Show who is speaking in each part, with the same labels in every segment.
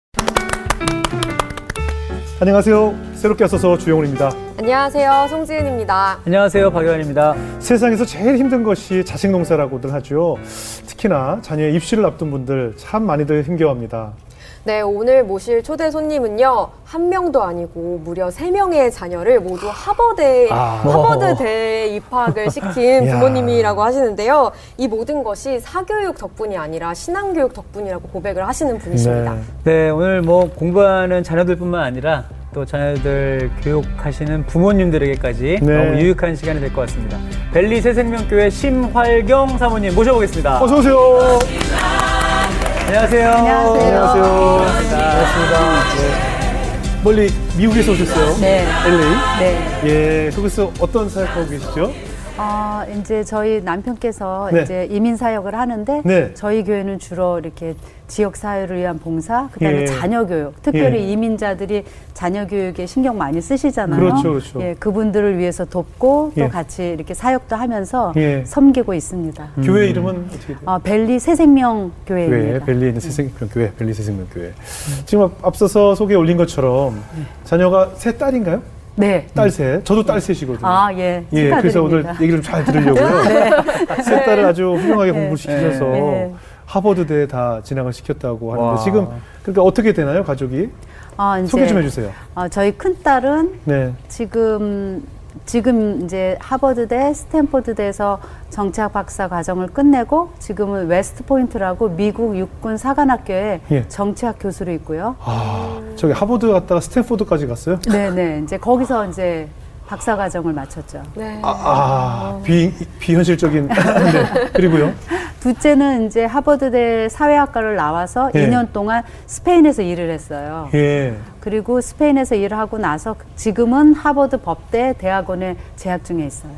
Speaker 1: 안녕하세요. 새롭게 와서서 주영훈입니다.
Speaker 2: 안녕하세요. 송지은입니다.
Speaker 3: 안녕하세요. 박유한입니다.
Speaker 1: 세상에서 제일 힘든 것이 자식 농사라고들 하죠. 특히나 자녀의 입시를 앞둔 분들 참 많이들 힘겨워합니다.
Speaker 2: 네, 오늘 모실 초대 손님은요. 한 명도 아니고 무려 3명의 자녀를 모두 하버드대에 입학을 시킨 부모님이라고 하시는데요. 이 모든 것이 사교육 덕분이 아니라 신앙교육 덕분이라고 고백을 하시는 분이십니다.
Speaker 3: 네, 오늘 공부하는 자녀들뿐만 아니라 또 자녀들 교육하시는 부모님들에게까지 너무 유익한 시간이 될 것 같습니다. 벨리 새생명교회 심활경 사모님 모셔보겠습니다.
Speaker 1: 어서 오세요.
Speaker 3: 안녕하세요.
Speaker 1: 안녕하세요. 반갑습니다. 네. 멀리 미국에서 오셨어요?
Speaker 4: 네.
Speaker 1: LA?
Speaker 4: 네.
Speaker 1: 예, 거기서 어떤 사역하고 계시죠?
Speaker 4: 이제 저희 남편께서
Speaker 1: 네.
Speaker 4: 이제 이민 사역을 하는데
Speaker 1: 네.
Speaker 4: 저희 교회는 주로 이렇게 지역 사회를 위한 봉사, 그다음에 자녀 교육, 특별히 이민자들이 자녀 교육에 신경 많이 쓰시잖아요.
Speaker 1: 그렇죠, 그렇죠.
Speaker 4: 예, 그분들을 위해서 돕고 또 같이 이렇게 사역도 하면서 섬기고 있습니다.
Speaker 1: 교회 이름은 어떻게 돼요?
Speaker 4: 벨리 새생명 교회입니다.
Speaker 1: 벨리에 있는 새생명교회, 벨리 새생명교회. 지금 앞서서 소개에 올린 것처럼 자녀가 세 딸인가요?
Speaker 4: 네.
Speaker 1: 딸 셋. 저도 딸 셋이거든요.
Speaker 4: 예.
Speaker 1: 예, 그래서 오늘 얘기를 좀 잘 들으려고요. 세 딸을 아주 훌륭하게 공부를 시키셔서 하버드대에 다 진학을 시켰다고 하는데 지금 그러니까 어떻게 되나요, 가족이? 소개 좀 해주세요.
Speaker 4: 저희 큰 딸은 지금 이제 하버드대, 스탠포드대에서 정치학 박사 과정을 끝내고 지금은 웨스트포인트라고 미국 육군 사관학교에 정치학 교수로 있고요.
Speaker 1: 저기 하버드 갔다가 스탠포드까지 갔어요?
Speaker 4: 네네. 이제 거기서 이제 박사 과정을 마쳤죠.
Speaker 2: 네.
Speaker 1: 비현실적인. 네. 그리고요.
Speaker 4: 둘째는 이제 하버드대 사회학과를 나와서 2년 동안 스페인에서 일을 했어요. 그리고 스페인에서 일을 하고 나서 지금은 하버드 법대 대학원에 재학 중에 있어요.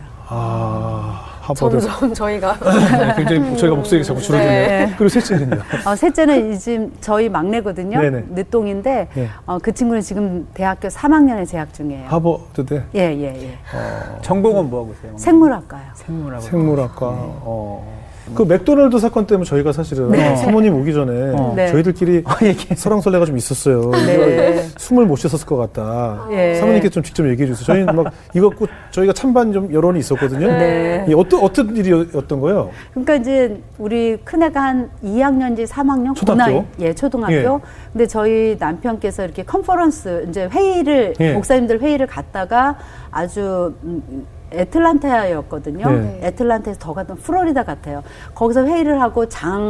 Speaker 1: 하버드.
Speaker 2: 점점 저희가
Speaker 1: 굉장히 저희가 목소리가 자꾸 줄어드네요. 그리고 셋째는요?
Speaker 4: 셋째는 지금 저희 막내거든요. 늦동인데 그 친구는 지금 대학교 3학년에 재학 중이에요.
Speaker 1: 하버드대?
Speaker 4: 예.
Speaker 3: 전공은 뭐 하고 있어요?
Speaker 4: 생물학과요.
Speaker 1: 생물학과. 그 맥도날드 사건 때문에 저희가 사실은 사모님 오기 전에 저희들끼리 설왕설래가 좀 있었어요. 숨을 못 쉬었을 것 같다. 사모님께 좀 직접 얘기해 주세요. 저희는 막 이거 갖고 저희가 찬반 좀 여론이 있었거든요. 어떤 일이었던 거예요?
Speaker 4: 그러니까 이제 우리 큰애가 한 2학년인지 3학년
Speaker 1: 초등학교?
Speaker 4: 초등학교. 근데 저희 남편께서 이렇게 컨퍼런스 이제 회의를 목사님들 회의를 갔다가 아주 애틀란타였거든요. 애틀란타에서 더 갔던 플로리다 같아요. 거기서 회의를 하고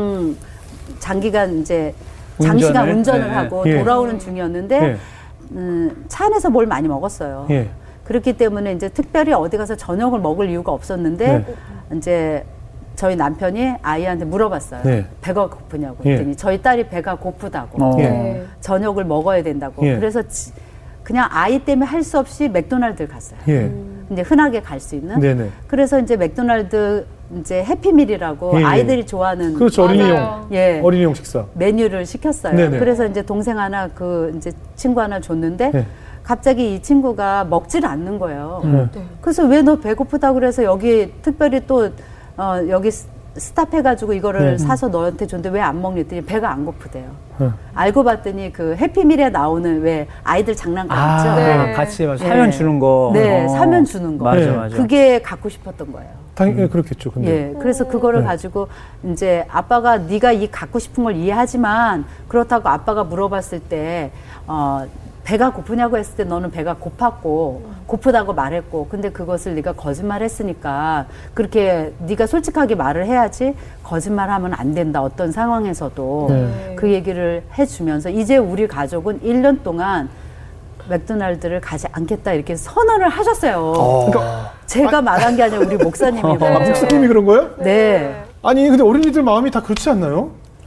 Speaker 4: 장기간 이제 장시간 운전을 하고 돌아오는 중이었는데 차 안에서 뭘 많이 먹었어요. 그렇기 때문에 이제 특별히 어디 가서 저녁을 먹을 이유가 없었는데 이제 저희 남편이 아이한테 물어봤어요. 배가 고프냐고 했더니 저희 딸이 배가 고프다고 저녁을 먹어야 된다고. 그래서 그냥 아이 때문에 할 수 없이 맥도날드를 갔어요. 이제 흔하게 갈 수 있는. 그래서 이제 맥도날드 이제 해피밀이라고 아이들이 좋아하는
Speaker 1: 그렇죠. 어린이용 식사
Speaker 4: 메뉴를 시켰어요. 그래서 이제 동생 하나 이제 친구 하나 줬는데 갑자기 이 친구가 먹질 않는 거예요. 그래서 왜 너 배고프다고 그래서 여기 특별히 또 여기 스탑해가지고 이거를 사서 너한테 줬는데 왜 안 먹니 했더니 배가 안 고프대요. 알고 봤더니 그 해피밀에 나오는 왜 아이들 장난감 있죠?
Speaker 3: 같이 사면 주는 거.
Speaker 4: 사면 주는 거.
Speaker 3: 맞아.
Speaker 4: 그게 갖고 싶었던 거예요.
Speaker 1: 당연히 그렇겠죠. 근데.
Speaker 4: 그래서 그거를 가지고 이제 아빠가 네가 이 갖고 싶은 걸 이해하지만 그렇다고 아빠가 물어봤을 때 배가 고프냐고 했을 때 너는 배가 고프다고 말했고 근데 그것을 네가 거짓말했으니까 그렇게 네가 솔직하게 말을 해야지 거짓말하면 안 된다. 어떤 상황에서도 그 얘기를 해주면서 이제 우리 가족은 1년 동안 맥도날드를 가지 않겠다 이렇게 선언을 하셨어요. 그러니까 제가 말한 게 아니라 우리 목사님이
Speaker 1: 목사님이 그런 거예요?
Speaker 4: 네.
Speaker 1: 아니 근데 어린이들 마음이 다 그렇지 않나요?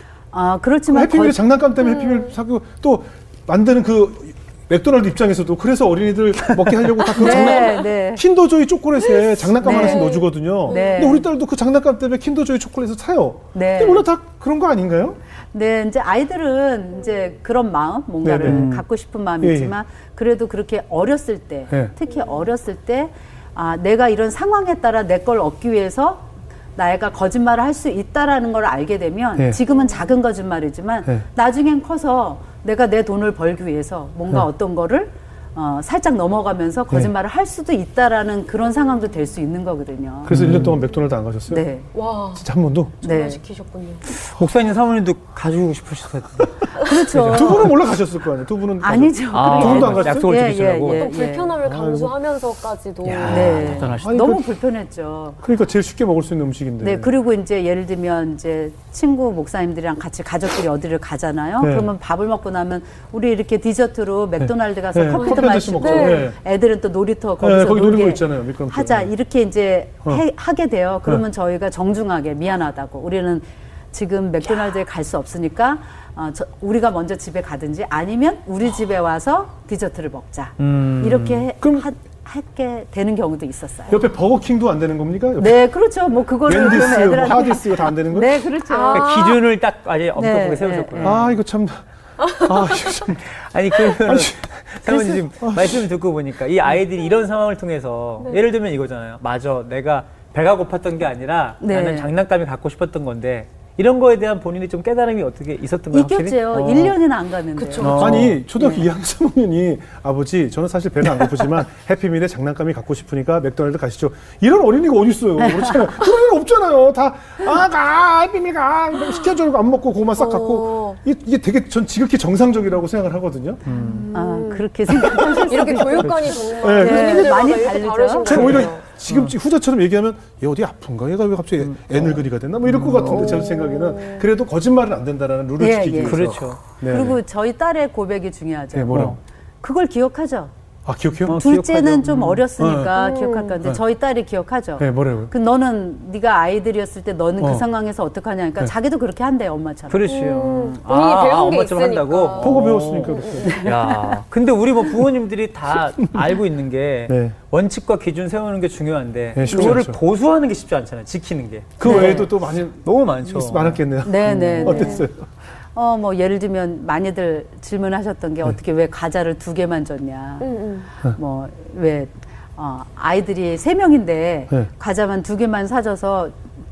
Speaker 4: 그렇지만
Speaker 1: 해피밀 장난감 때문에 해피밀 사고 또 만드는 그 맥도날드 입장에서도 그래서 어린이들 먹게 하려고 다 그 장난감 킨더조이 초콜릿에 장난감 하나씩 넣어주거든요. 근데 우리 딸도 그 장난감 때문에 킨더조이 초콜릿을 사요. 근데 원래 다 그런 거 아닌가요?
Speaker 4: 이제 아이들은 이제 그런 마음, 뭔가를 갖고 싶은 마음이 있지만 그래도 그렇게 어렸을 때, 특히 어렸을 때 내가 이런 상황에 따라 내 걸 얻기 위해서 나이가 거짓말을 할 수 있다라는 걸 알게 되면 지금은 작은 거짓말이지만 나중엔 커서 내가 내 돈을 벌기 위해서 뭔가 어떤 거를 살짝 넘어가면서 거짓말을 할 수도 있다라는 그런 상황도 될 수 있는 거거든요.
Speaker 1: 그래서 1년 동안 맥도날드 안 가셨어요?
Speaker 4: 네.
Speaker 2: 와.
Speaker 1: 진짜 한 번도?
Speaker 2: 정말 시키셨군요.
Speaker 3: 목사님 사모님도 가지고 싶으셨을 텐데.
Speaker 4: 그렇죠.
Speaker 1: 두 분은 몰라 가셨을 거 아니에요? 두 분은
Speaker 4: 아니죠.
Speaker 1: 두 분도 안 갔어요?
Speaker 3: 약속을 지키시라고.
Speaker 2: 어떤 불편함을 강조하면서까지도.
Speaker 3: 대단하시다.
Speaker 4: 너무 불편했죠.
Speaker 1: 그러니까 제일 쉽게 먹을 수 있는 음식인데.
Speaker 4: 네, 그리고 이제 예를 들면 이제 친구 목사님들이랑 같이 가족끼리 어디를 가잖아요. 그러면 밥을 먹고 나면 우리 이렇게 디저트로 맥도날드 가서 커피도 마시고 애들은 또 놀이터 거기서
Speaker 1: 거기
Speaker 4: 놀게
Speaker 1: 놀고 있잖아요. 미끄럼틀.
Speaker 4: 하자 이렇게 이제 하게 돼요. 그러면 저희가 정중하게 미안하다고 우리는 지금 맥도날드에 갈 수 없으니까 우리가 먼저 집에 가든지 아니면 우리 집에 와서 디저트를 먹자. 이렇게 하게 되는 경우도 있었어요.
Speaker 1: 옆에 버거킹도 안 되는 겁니까?
Speaker 4: 네, 그렇죠. 뭐 그거를
Speaker 1: 웬디스, 애들한테 하디스 이거 다 안 되는 거예요?
Speaker 4: 네, 그렇죠.
Speaker 3: 그러니까 기준을 딱 아예 엄격하게 세우셨구나.
Speaker 1: 아, 이거 참. 이거 참.
Speaker 3: 아니 그러면 사모님 지금 말씀을 듣고 보니까 이 아이들이 이런 상황을 통해서 예를 들면 이거잖아요. 맞아, 내가 배가 고팠던 게 아니라 나는 장난감이 갖고 싶었던 건데 이런 거에 대한 본인이 좀 깨달음이 어떻게 있었던가요?
Speaker 4: 있겠죠. 1년이나 안 갔는데.
Speaker 1: 아니 초등학교 2학년 사모님이 아버지 저는 사실 배가 안 고프지만 해피밀에 장난감이 갖고 싶으니까 맥도날드 가시죠. 이런 어린이가 어디 있어요? 그렇잖아요. 그런 일 없잖아요. 다 가 해피밀 가 시켜주고 안 먹고 그거만 싹 갖고 이게 되게 전 지극히 정상적이라고 생각을 하거든요.
Speaker 4: 그렇게 생각하셨어요.
Speaker 2: 이렇게 교육관이 정말
Speaker 4: 많이 다르죠.
Speaker 1: 제가 오히려 지금 후자처럼 얘기하면 얘 어디 아픈가? 얘가 왜 갑자기 애늙은이가 됐나? 뭐 이럴 것 같은데 제 생각에는 그래도 거짓말은 안 된다라는 룰을 지키기 위해서.
Speaker 3: 그렇죠.
Speaker 4: 그리고 저희 딸의 고백이 중요하죠.
Speaker 1: 뭐라고?
Speaker 4: 그걸 기억하죠.
Speaker 1: 아, 기억해요?
Speaker 4: 둘째는 좀 어렸으니까 기억할 건데 저희 딸이 기억하죠.
Speaker 1: 네, 뭐래요?
Speaker 4: 너는 네가 아이들이었을 때 너는 그 상황에서 어떡하냐. 그러니까 자기도 그렇게 한대요, 엄마처럼.
Speaker 3: 그렇죠.
Speaker 2: 본인이 배운 게
Speaker 3: 엄마처럼
Speaker 2: 있으니까.
Speaker 3: 한다고?
Speaker 1: 보고 배웠으니까 그렇게.
Speaker 3: 야, 근데 우리 뭐 부모님들이 다 알고 있는 게 원칙과 기준 세우는 게 중요한데 그거를 고수하는 게 쉽지 않잖아요. 지키는 게.
Speaker 1: 그 외에도 또 많이
Speaker 3: 너무 많죠.
Speaker 1: 많았겠네요.
Speaker 4: 네.
Speaker 1: 어땠어요?
Speaker 4: 뭐 예를 들면 많이들 질문하셨던 게 어떻게 왜 과자를 2개만 줬냐. 뭐 왜 아이들이 3명인데 과자만 2개만 사줘서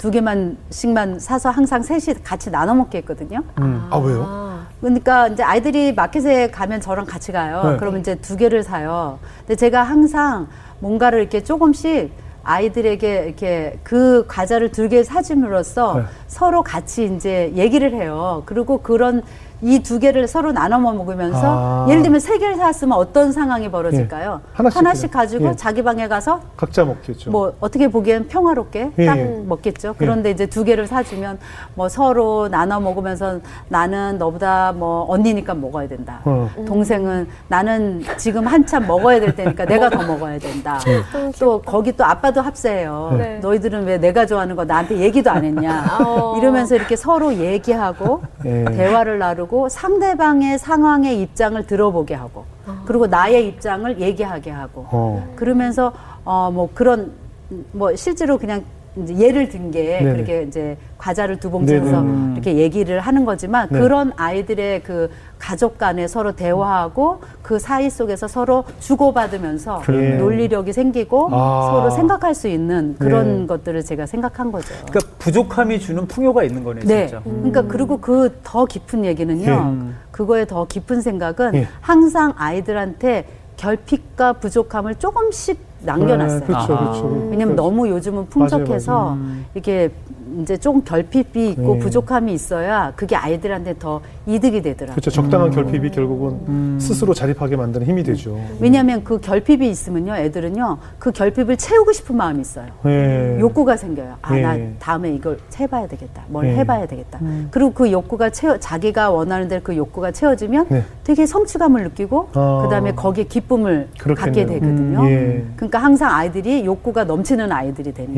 Speaker 4: 2개만씩만 사서 항상 셋이 같이 나눠 먹게 했거든요.
Speaker 1: 아, 왜요?
Speaker 4: 그러니까 이제 아이들이 마켓에 가면 저랑 같이 가요. 그러면 이제 2개를 사요. 근데 제가 항상 뭔가를 이렇게 조금씩 아이들에게 이렇게 그 과자를 2개 사줌으로써 서로 같이 이제 얘기를 해요. 그리고 그런 이 2개를 서로 나눠 먹으면서 예를 들면 3개를 샀으면 어떤 상황이 벌어질까요? 하나씩 가지고 자기 방에 가서
Speaker 1: 각자 먹겠죠.
Speaker 4: 뭐 어떻게 보기엔 평화롭게 딱 먹겠죠. 그런데 이제 2개를 사주면 뭐 서로 나눠 먹으면서 나는 너보다 뭐 언니니까 먹어야 된다. 동생은 나는 지금 한참 먹어야 될 때니까 내가 더 먹어야 된다. 또 거기 또 아빠도 합세해요. 너희들은 왜 내가 좋아하는 거 나한테 얘기도 안 했냐. 이러면서 이렇게 서로 얘기하고 대화를 나누고 상대방의 상황의 입장을 들어보게 하고 그리고 나의 입장을 얘기하게 하고 그러면서 뭐 그런 뭐 실제로 그냥 이제 예를 든 게 그렇게 이제 과자를 2봉지 사서 이렇게 얘기를 하는 거지만 그런 아이들의 그 가족 간에 서로 대화하고 그 사이 속에서 서로 주고받으면서 논리력이 생기고 서로 생각할 수 있는 그런 것들을 제가 생각한 거죠.
Speaker 3: 그러니까 부족함이 주는 풍요가 있는 거네요, 진짜.
Speaker 4: 그러니까 그리고 그 더 깊은 얘기는요. 그거의 더 깊은 생각은 항상 아이들한테 결핍과 부족함을 조금씩 남겨놨어요.
Speaker 1: 그렇죠.
Speaker 4: 왜냐면 너무 요즘은 풍족해서 이렇게 이제 조금 결핍이 있고 부족함이 있어야 그게 아이들한테 더 이득이 되더라고요.
Speaker 1: 그렇죠. 적당한 결핍이 결국은 스스로 자립하게 만드는 힘이 되죠.
Speaker 4: 왜냐하면 그 결핍이 있으면요, 애들은요, 그 결핍을 채우고 싶은 마음이 있어요. 욕구가 생겨요. 나 다음에 이걸 해봐야 되겠다. 뭘 해봐야 되겠다. 그리고 그 욕구가 자기가 원하는 대로 그 욕구가 채워지면 되게 성취감을 느끼고 그 다음에 거기에 기쁨을 갖게 되거든요. 그러니까 항상 아이들이 욕구가 넘치는 아이들이 되는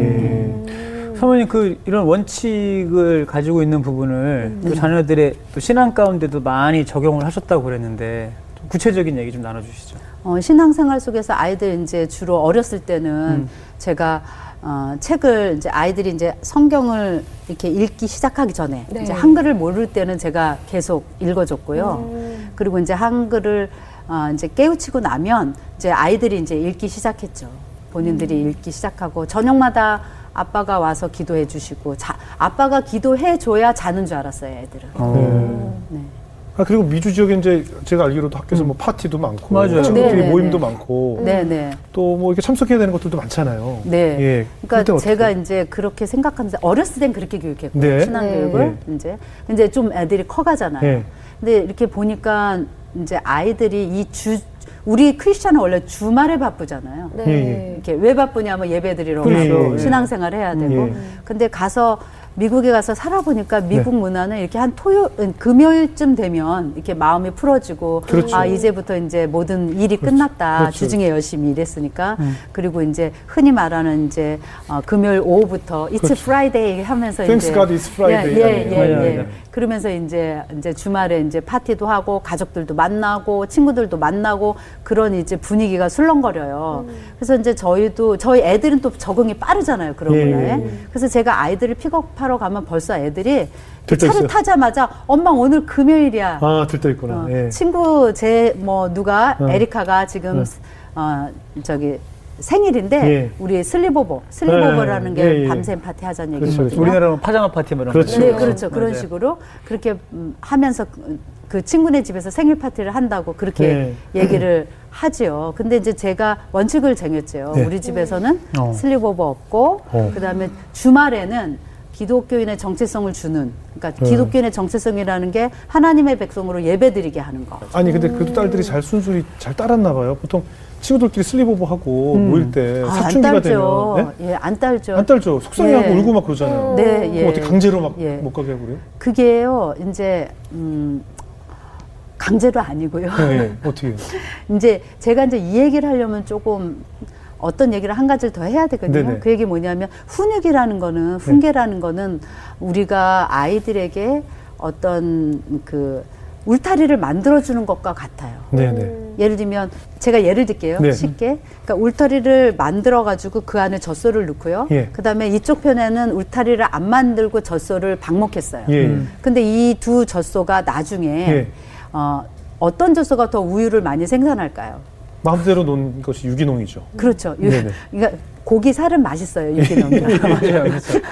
Speaker 4: 거죠.
Speaker 3: 사모님 이런 원칙을 가지고 있는 부분을 또 자녀들의 또 신앙 가운데도 많이 적용을 하셨다고 그랬는데 좀 구체적인 얘기 좀 나눠주시죠.
Speaker 4: 신앙생활 속에서 아이들 이제 주로 어렸을 때는 제가 책을 이제 아이들이 이제 성경을 이렇게 읽기 시작하기 전에 이제 한글을 모를 때는 제가 계속 읽어줬고요. 그리고 이제 한글을 이제 깨우치고 나면 이제 아이들이 이제 읽기 시작했죠. 본인들이 읽기 시작하고 저녁마다 아빠가 와서 기도해 주시고 아빠가 기도해 줘야 자는 줄 알았어요, 애들은.
Speaker 1: 그리고 미주 지역에 이제 제가 알기로도 학교에서 뭐 파티도 많고,
Speaker 3: 맞아요.
Speaker 1: 친구들끼리 모임도 많고, 또 뭐 이렇게 참석해야 되는 것들도 많잖아요.
Speaker 4: 네. 예. 그러니까 제가 이제 그렇게 생각하는데 어렸을 땐 그렇게 교육했고, 신앙교육을 이제 좀 애들이 커가잖아요. 근데 이렇게 보니까 이제 아이들이 우리 크리스찬은 원래 주말에 바쁘잖아요. 이렇게 왜 바쁘냐면 예배 드리러 가고 신앙생활 해야 되고. 근데 미국에 가서 살아보니까 미국 문화는 이렇게 금요일쯤 되면 이렇게 마음이 풀어지고, 이제부터 이제 모든 일이 끝났다. 주중에 열심히 일했으니까. 그리고 이제 흔히 말하는 이제, 금요일 오후부터 It's Friday 하면서
Speaker 1: Thanks
Speaker 4: 이제.
Speaker 1: God it's Friday.
Speaker 4: 그러면서 이제 주말에 이제 파티도 하고, 가족들도 만나고, 친구들도 만나고, 그런 이제 분위기가 술렁거려요. 그래서 이제 저희 애들은 또 적응이 빠르잖아요. 그런 문화에. 그래서 제가 아이들을 픽업하러 가면 벌써 애들이 차를 타자마자 엄마 오늘 금요일이야.
Speaker 1: 들떠 있구나.
Speaker 4: 친구 누가 에리카가 지금 생일인데 우리 슬리버라는 게 밤샘 파티 하자는 얘기거든요.
Speaker 3: 우리나라는 파자마 파티 뭐 이런 거.
Speaker 4: 네, 그렇죠. 그런 식으로 그렇게 하면서 그 친구네 집에서 생일 파티를 한다고 그렇게 얘기를 하지요. 근데 이제 제가 원칙을 정했죠. 우리 집에서는 슬리버버 없고, 그다음에 주말에는 기독교인의 정체성을 주는, 그러니까 기독교인의 정체성이라는 게 하나님의 백성으로 예배드리게 하는 거.
Speaker 1: 아니 근데 그래도 딸들이 순순히 잘 따랐나 봐요. 보통 친구들끼리 슬리버버 하고 모일 때 사춘기가 되면
Speaker 4: 안 딸죠.
Speaker 1: 안 딸죠. 속상해하고 울고 막 그러잖아요. 그럼 어떻게 강제로 막 못 가게 하고 그래요?
Speaker 4: 그게요. 이제 강제로 아니고요.
Speaker 1: 어떻게?
Speaker 4: 이제 제가 이제 이 얘기를 하려면 조금 어떤 얘기를 한 가지를 더 해야 되거든요. 그 얘기 뭐냐면 훈계라는 거는 우리가 아이들에게 어떤 울타리를 만들어주는 것과 같아요. 예를 들면 제가 예를 들게요. 쉽게. 그러니까 울타리를 만들어가지고 그 안에 젖소를 넣고요. 그다음에 이쪽 편에는 울타리를 안 만들고 젖소를 방목했어요. 근데 이 두 젖소가 나중에 어떤 젖소가 더 우유를 많이 생산할까요?
Speaker 1: 마음대로 놓은 것이 유기농이죠.
Speaker 4: 그렇죠. 그러니까 고기 살은 맛있어요. 유기농이.
Speaker 3: 맞아요.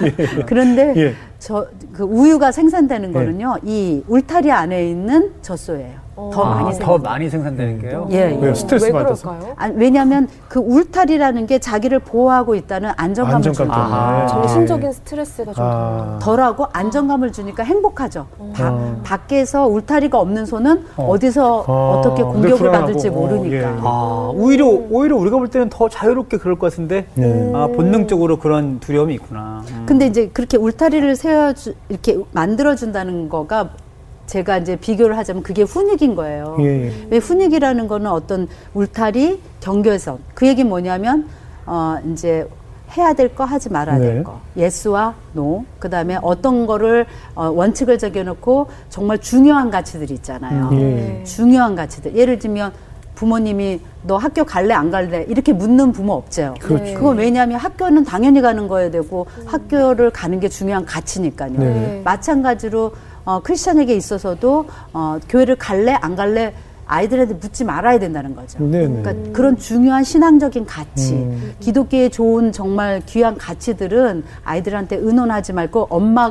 Speaker 4: 그런데 그 우유가 생산되는 거는요, 이 울타리 안에 있는 젖소예요. 더 많이
Speaker 3: 생산되는 게요?
Speaker 1: 왜 스트레스 받아서?
Speaker 4: 왜냐하면 그 울타리라는 게 자기를 보호하고 있다는 안정감을 주니까.
Speaker 2: 정신적인 스트레스가 좀
Speaker 4: 덜하고 안정감을 주니까 행복하죠. 밖에서 울타리가 없는 소는 어디서 어떻게 공격을 받을지 모르니까.
Speaker 3: 오히려 우리가 볼 때는 더 자유롭게 그럴 것 같은데 본능적으로 그런 두려움이 있구나.
Speaker 4: 근데 이제 그렇게 울타리를 이렇게 만들어준다는 거가 제가 이제 비교를 하자면 그게 훈육인 거예요. 왜 훈육이라는 거는 어떤 울타리, 경계선. 그 얘기 뭐냐면, 이제 해야 될 거, 하지 말아야 될 거. 예스와 노. 그 다음에 어떤 거를 원칙을 정해놓고 정말 중요한 가치들이 있잖아요. 중요한 가치들. 예를 들면 부모님이 너 학교 갈래 안 갈래 이렇게 묻는 부모 없죠. 그건 왜냐하면 학교는 당연히 가는 거야 되고 학교를 가는 게 중요한 가치니까요. 마찬가지로 크리스천에게 있어서도 교회를 갈래 안 갈래 아이들한테 묻지 말아야 된다는 거죠. 그러니까 그런 중요한 신앙적인 가치, 기독교의 좋은 정말 귀한 가치들은 아이들한테 의논하지 말고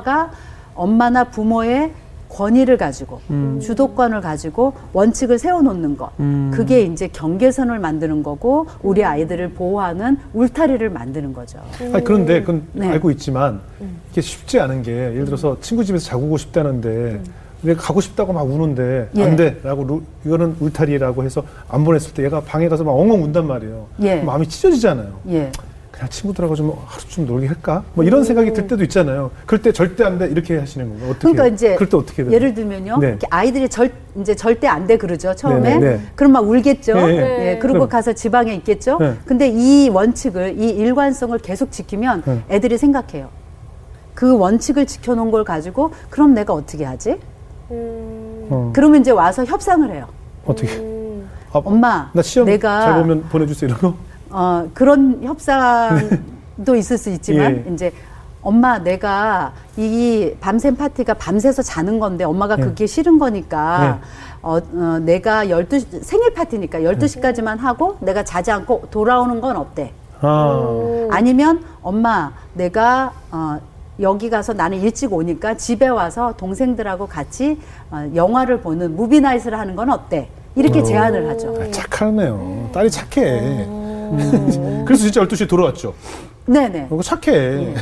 Speaker 4: 엄마나 부모의 권위를 가지고 주도권을 가지고 원칙을 세워놓는 것. 그게 이제 경계선을 만드는 거고 우리 아이들을 보호하는 울타리를 만드는 거죠.
Speaker 1: 아니, 그런데 그건 알고 있지만 이게 쉽지 않은 게 예를 들어서 친구 집에서 자고 싶다는데 내가 가고 싶다고 막 우는데 안 돼 라고 이거는 울타리라고 해서 안 보냈을 때 얘가 방에 가서 막 엉엉 운단 말이에요. 마음이 찢어지잖아요. 그냥 친구들하고 좀 하루 좀 놀게 할까? 뭐 이런 생각이 들 때도 있잖아요. 그럴 때 절대 안 돼 이렇게 하시는 건가요? 어떻게?
Speaker 4: 그러니까 이제
Speaker 1: 그럴 때 어떻게 돼요?
Speaker 4: 예를 들면요, 이렇게 아이들이 이제 절대 안 돼 그러죠 처음에. 그럼 막 울겠죠. 그러고 가서 지방에 있겠죠. 근데 이 원칙을, 이 일관성을 계속 지키면 애들이 생각해요. 그 원칙을 지켜놓은 걸 가지고 그럼 내가 어떻게 하지? 그러면 이제 와서 협상을 해요.
Speaker 1: 어떻게?
Speaker 4: 엄마,
Speaker 1: 나 시험
Speaker 4: 내가
Speaker 1: 잘 보면 보내주세요 이런 거?
Speaker 4: 그런 협상도 있을 수 있지만 이제 엄마 내가 이 밤샘 파티가 밤새서 자는 건데 엄마가 그게 싫은 거니까 내가 생일 파티니까 12시까지만 하고 내가 자지 않고 돌아오는 건 어때? 아니면 엄마 내가 여기 가서 나는 일찍 오니까 집에 와서 동생들하고 같이 영화를 보는 무비나잇을 하는 건 어때? 이렇게 제안을 하죠.
Speaker 1: 착하네요. 딸이 착해. 그래서 진짜 12시에 돌아왔죠.
Speaker 4: 네네.
Speaker 1: 착해. 예.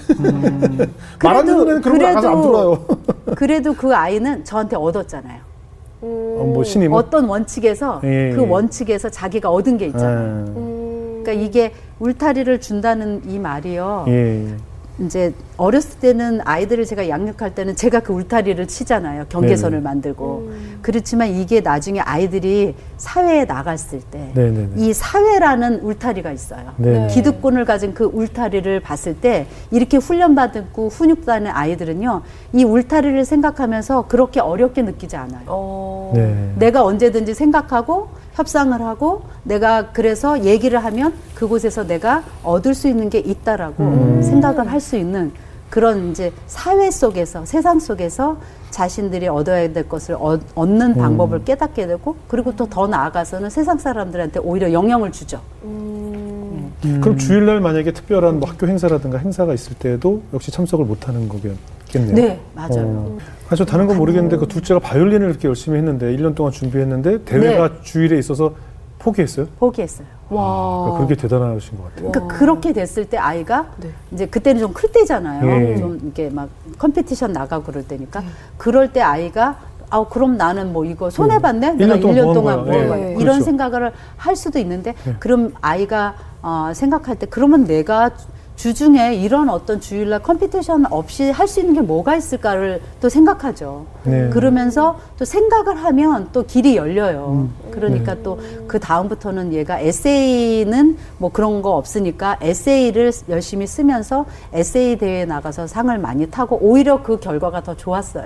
Speaker 1: 말하는 노래는 그런 거 나가서 안 돌아요.
Speaker 4: 그래도 그 아이는 저한테 얻었잖아요.
Speaker 1: 뭐 신임을?
Speaker 4: 어떤 원칙에서 그 원칙에서 자기가 얻은 게 있잖아요. 그러니까 이게 울타리를 준다는 이 말이요. 이제 어렸을 때는 아이들을 제가 양육할 때는 제가 그 울타리를 치잖아요. 경계선을 만들고. 그렇지만 이게 나중에 아이들이 사회에 나갔을 때 이 사회라는 울타리가 있어요. 기득권을 가진 그 울타리를 봤을 때 이렇게 훈련받고 훈육받는 아이들은요. 이 울타리를 생각하면서 그렇게 어렵게 느끼지 않아요. 내가 언제든지 생각하고 협상을 하고 내가 그래서 얘기를 하면 그곳에서 내가 얻을 수 있는 게 있다라고 생각을 할 수 있는 그런 이제 사회 속에서 세상 속에서 자신들이 얻어야 될 것을 얻는 방법을 깨닫게 되고 그리고 또 더 나아가서는 세상 사람들한테 오히려 영향을 주죠.
Speaker 1: 그럼 주일날 만약에 특별한 뭐 학교 행사라든가 행사가 있을 때도 역시 참석을 못하는 거겠네요.
Speaker 4: 네, 맞아요.
Speaker 1: 저 다른 건 모르겠는데 그 둘째가 바이올린을 이렇게 열심히 했는데 1년 동안 준비했는데 대회가 주일에 있어서 포기했어요?
Speaker 4: 포기했어요.
Speaker 2: 와.
Speaker 1: 그러니까 그게 대단하신 것 같아요.
Speaker 4: 그러니까 그렇게 됐을 때 아이가 이제 그때는 좀 클 때잖아요. 좀 이렇게 막 컴피티션 나가고 그럴 때니까 그럴 때 아이가 그럼 나는 뭐 이거 손해봤네? 내가 1년 동안 뭐 이런
Speaker 1: 그렇죠.
Speaker 4: 생각을 할 수도 있는데 그럼 아이가 생각할 때 그러면 내가 주중에 이런 어떤 주일날 컴피티션 없이 할 수 있는 게 뭐가 있을까를 또 생각하죠. 그러면서 또 생각을 하면 또 길이 열려요. 그러니까 또 그 다음부터는 얘가 에세이는 뭐 그런 거 없으니까 에세이를 열심히 쓰면서 에세이 대회에 나가서 상을 많이 타고 오히려 그 결과가 더 좋았어요.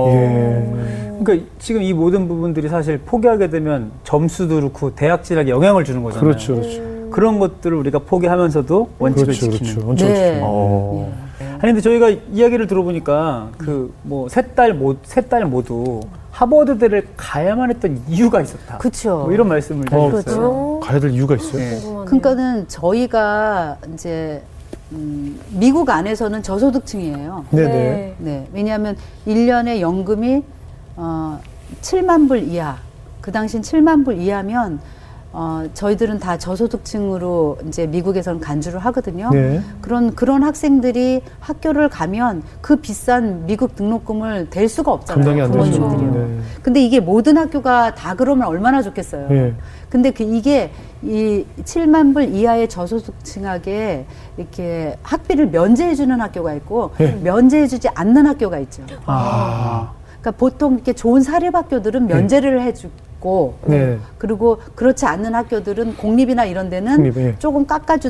Speaker 3: 그러니까 지금 이 모든 부분들이 사실 포기하게 되면 점수도 그렇고 대학 진학에 영향을 주는 거잖아요.
Speaker 1: 그렇죠.
Speaker 3: 그런 것들을 우리가 포기하면서도 원칙을 지키는.
Speaker 1: 원칙을 지키는.
Speaker 3: 아니 근데 저희가 이야기를 들어보니까 그 뭐 세 딸 모두 하버드대를 가야만 했던 이유가 있었다.
Speaker 4: 그렇죠.
Speaker 3: 뭐 이런 말씀을 드렸어요.
Speaker 4: 그렇죠.
Speaker 1: 가야 될 이유가 있어요?
Speaker 4: 그러니까는 저희가 이제 미국 안에서는 저소득층이에요. 네. 왜냐하면 1년에 연금이 7만 불 이하. 그 당시엔 7만 불 이하면 저희들은 다 저소득층으로 이제 미국에서는 간주를 하거든요. 그런 학생들이 학교를 가면 그 비싼 미국 등록금을 댈 수가 없잖아요. 부모님들이요. 근데 이게 모든 학교가 다 그러면 얼마나 좋겠어요. 근데 이게 이 7만 불 이하의 저소득층에게 이렇게 학비를 면제해주는 학교가 있고 면제해주지 않는 학교가 있죠. 그러니까 보통 이렇게 좋은 사립학교들은 면제를 해주고 그리고 그렇지 않는 학교들은 공립이나 이런 데는 조금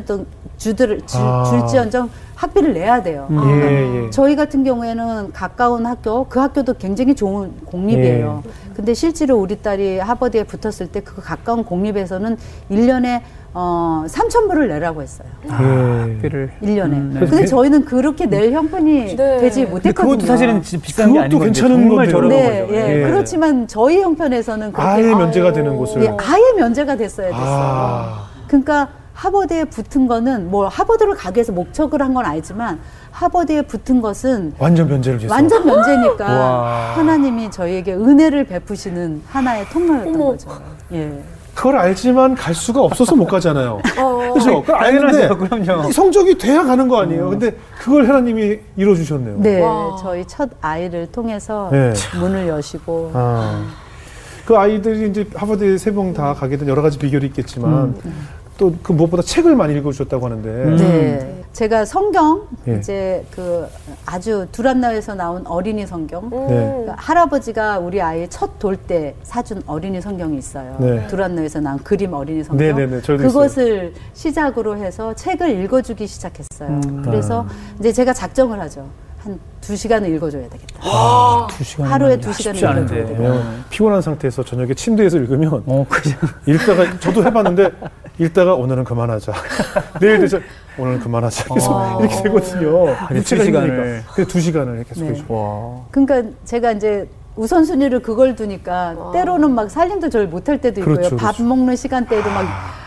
Speaker 4: 줄지언정 학비를 내야 돼요. 저희 같은 경우에는 가까운 학교, 그 학교도 굉장히 좋은 공립이에요. 근데 실제로 우리 딸이 하버드에 붙었을 때 그 가까운 공립에서는 1년에 3,000불을 내라고 했어요.
Speaker 3: 학비를
Speaker 4: 1년에. 근데 저희는 그렇게 낼 형편이 되지 못했거든요.
Speaker 3: 그것도 사실은 비싼 게 아니고
Speaker 1: 괜찮은
Speaker 3: 정말 저렴한 거죠.
Speaker 4: 그렇지만 저희 형편에서는 그렇게
Speaker 1: 아예 면제가 되는 곳을
Speaker 4: 아예 면제가 됐어야 됐어요. 그러니까 하버드에 붙은 거는 뭐 하버드를 가기 위해서 목적을 한 건 아니지만 하버드에 붙은 것은
Speaker 1: 완전 면제를 줬어요.
Speaker 4: 완전 면제니까 하나님이 저희에게 은혜를 베푸시는 하나의 통로였던 거죠.
Speaker 1: 그걸 알지만 갈 수가 없어서 못 가잖아요. 그렇죠? 그걸 알는데
Speaker 3: 그럼요.
Speaker 1: 성적이 돼야 가는 거 아니에요. 근데 그걸 하나님이 이뤄주셨네요.
Speaker 4: 네, 저희 첫 아이를 통해서 문을 여시고.
Speaker 1: 그 아이들이 이제 하버드에 3명 다 가게 된 여러 가지 비결이 있겠지만 또 그 무엇보다 책을 많이 읽어주셨다고 하는데. 제가
Speaker 4: 성경 이제 그 아주 두란노에서 나온 어린이 성경. 그러니까 할아버지가 우리 아이 첫 돌 때 사준 어린이 성경이 있어요. 두란노에서 나온 그림 어린이 성경. 그것을 있어요. 시작으로 해서 책을 읽어주기 시작했어요. 그래서 이제 제가 작정을 하죠. 한 2시간을 읽어줘야 되겠다.
Speaker 1: 2시간
Speaker 4: 하루에 2시간을 읽어줘야 되겠다.
Speaker 1: 피곤한 상태에서 저녁에 침대에서 읽으면 읽다가 저도 해봤는데 읽다가 오늘은 그만하자. 내일 되죠. 오늘은 그만하자. 계속 이렇게 되거든요.
Speaker 3: 2시간을.
Speaker 1: 그래서 2시간을 계속 해주고.
Speaker 4: 그러니까 제가 이제 우선순위를 그걸 두니까 때로는 막 살림도 절 못할 때도 있고요. 밥 먹는 시간대에도 막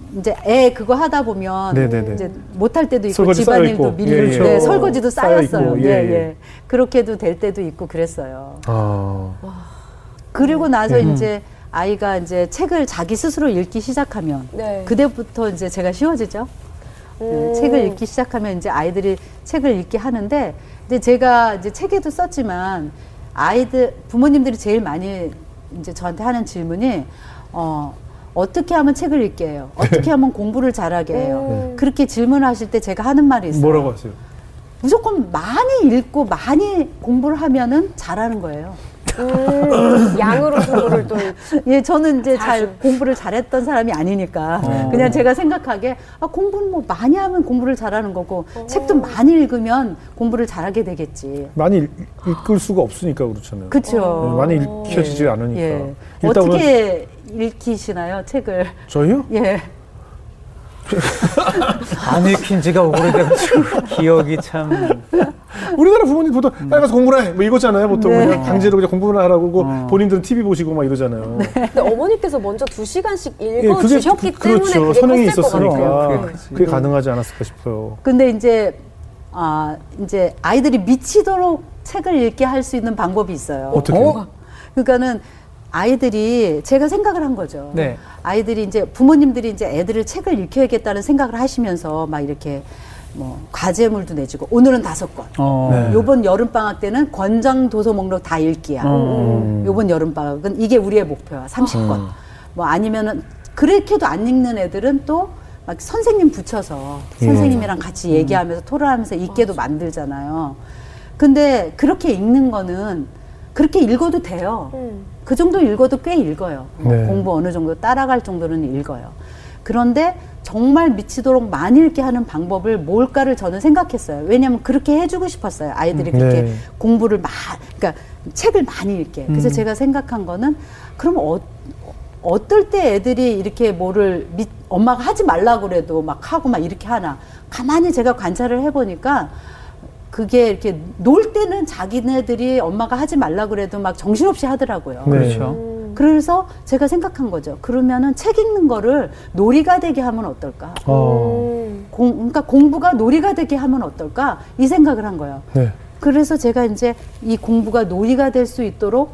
Speaker 4: 이제 그거 하다 보면
Speaker 1: 네네네.
Speaker 4: 이제 못할 때도 있고
Speaker 1: 설거지
Speaker 4: 집안일도 밀리고
Speaker 1: 예, 예.
Speaker 4: 설거지도 쌓였어요.
Speaker 1: 쌓여있고,
Speaker 4: 예,
Speaker 1: 예.
Speaker 4: 예. 그렇게도 될 때도 있고 그랬어요.
Speaker 1: 아.
Speaker 4: 그리고 나서 이제 아이가 이제 책을 자기 스스로 읽기 시작하면
Speaker 2: 네.
Speaker 4: 그때부터 이제 제가 쉬워지죠. 책을 읽기 시작하면 이제 아이들이 책을 읽게 하는데, 근데 제가 이제 책에도 썼지만 부모님들이 제일 많이 이제 저한테 하는 질문이 어떻게 하면 책을 읽게 해요? 어떻게 하면 공부를 잘하게 해요? 그렇게 질문하실 때 제가 하는 말이 있어요.
Speaker 1: 뭐라고 하세요?
Speaker 4: 무조건 많이 읽고 많이 공부를 하면은 잘하는 거예요.
Speaker 2: 양으로 승부를 또.
Speaker 4: 예, 저는 이제 공부를 잘했던 사람이 아니니까 그냥 제가 생각하기에 공부는 뭐 많이 하면 공부를 잘하는 거고 책도 많이 읽으면 공부를 잘하게 되겠지.
Speaker 1: 많이 읽을 수가 없으니까 그렇잖아요.
Speaker 4: 그렇죠.
Speaker 1: 많이 읽혀지지 않으니까.
Speaker 4: 예. 어떻게 읽히시나요, 책을?
Speaker 1: 저희요?
Speaker 4: 예.
Speaker 3: 안 읽힌 지가 오래돼가지고 기억이 참.
Speaker 1: 우리나라 부모님 보통 빨리 가서 공부를 해 뭐 이거잖아요. 보통 그냥 강제로 그냥 공부를 하라고 본인들은 TV 보시고 막 이러잖아요.
Speaker 2: 근데 어머니께서 먼저 2시간씩 읽어주셨기 때문에
Speaker 1: 그렇죠.
Speaker 2: 그게
Speaker 1: 선행이
Speaker 2: 컸을 것
Speaker 1: 있었으니까
Speaker 2: 같아요.
Speaker 1: 그게 가능하지 않았을까 싶어요.
Speaker 4: 근데 이제 아이들이 미치도록 책을 읽게 할 수 있는 방법이 있어요.
Speaker 1: 어떻게요?
Speaker 4: 그러니까는 아이들이 제가 생각을 한 거죠.
Speaker 3: 네.
Speaker 4: 아이들이 이제 부모님들이 이제 애들을 책을 읽혀야겠다는 생각을 하시면서 막 이렇게 뭐 과제물도 내주고 오늘은 5권.
Speaker 1: 네.
Speaker 4: 요번 여름 방학 때는 권장 도서 목록 다 읽기야. 요번 여름 방학은 이게 우리의 목표야. 30권. 뭐 아니면은 그렇게도 안 읽는 애들은 또 막 선생님 붙여서 선생님이랑 같이 얘기하면서 토론하면서 읽게도 만들잖아요. 근데 그렇게 읽는 거는 그렇게 읽어도 돼요. 그 정도 읽어도 꽤 읽어요.
Speaker 1: 네.
Speaker 4: 공부 어느 정도 따라갈 정도는 읽어요. 그런데 정말 미치도록 많이 읽게 하는 방법을 뭘까를 저는 생각했어요. 왜냐하면 그렇게 해주고 싶었어요. 아이들이 그렇게 공부를 그러니까 책을 많이 읽게. 그래서 제가 생각한 거는 그럼 어떨 때 애들이 이렇게 엄마가 하지 말라고 그래도 막 하고 막 이렇게 하나. 가만히 제가 관찰을 해보니까 그게 이렇게 놀 때는 자기네들이 엄마가 하지 말라고 그래도 막 정신없이 하더라고요.
Speaker 3: 그렇죠.
Speaker 4: 그래서 제가 생각한 거죠. 그러면은 책 읽는 거를 놀이가 되게 하면 어떨까? 그러니까 공부가 놀이가 되게 하면 어떨까? 이 생각을 한 거예요.
Speaker 1: 네.
Speaker 4: 그래서 제가 이제 이 공부가 놀이가 될 수 있도록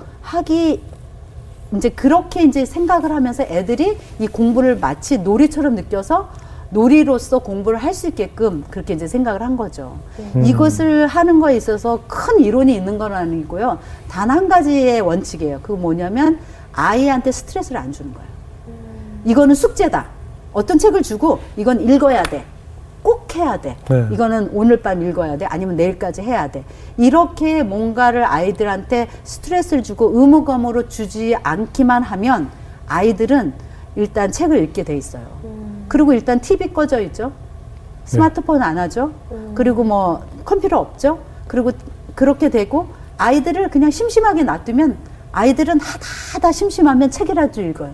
Speaker 4: 이제 그렇게 이제 생각을 하면서 애들이 이 공부를 마치 놀이처럼 느껴서 놀이로서 공부를 할 수 있게끔 그렇게 이제 생각을 한 거죠. 이것을 하는 거에 있어서 큰 이론이 있는 건 아니고요. 단 한 가지의 원칙이에요. 그거 뭐냐면 아이한테 스트레스를 안 주는 거예요. 이거는 숙제다. 어떤 책을 주고 이건 읽어야 돼. 꼭 해야 돼.
Speaker 1: 네.
Speaker 4: 이거는 오늘 밤 읽어야 돼. 아니면 내일까지 해야 돼. 이렇게 뭔가를 아이들한테 스트레스를 주고 의무감으로 주지 않기만 하면 아이들은 일단 책을 읽게 돼 있어요. 그리고 일단 TV 꺼져 있죠. 스마트폰 안 하죠. 그리고 뭐 컴퓨터 없죠. 그리고 그렇게 되고 아이들을 그냥 심심하게 놔두면 아이들은 하다 심심하면 책이라도 읽어요.